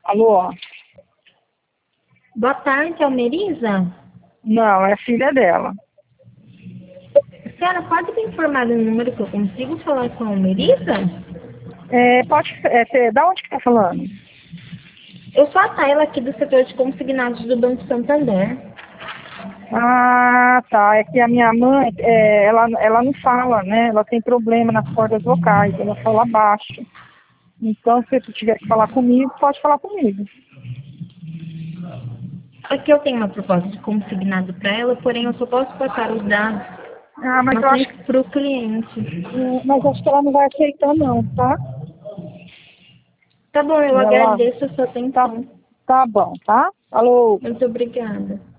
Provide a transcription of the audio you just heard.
Alô? Boa tarde, Almeriza. Não, é filha dela. Senhora, pode me informar o número que eu consigo falar com a Almeriza? Da onde que tá falando? Eu sou a Tayla aqui do setor de consignados do Banco Santander. Ah, tá. É que a minha mãe, ela não fala, né? Ela tem problema nas cordas vocais, ela fala baixo. Então, se tu tiver que falar comigo, pode falar comigo. Aqui eu tenho uma proposta de consignado para ela, porém eu só posso passar os dados Ah, mas eu acho, para o cliente. mas acho que ela não vai aceitar não, tá? Tá bom, eu Ela, agradeço a sua tá, atenção. tá bom, tá? Alô? Muito obrigada.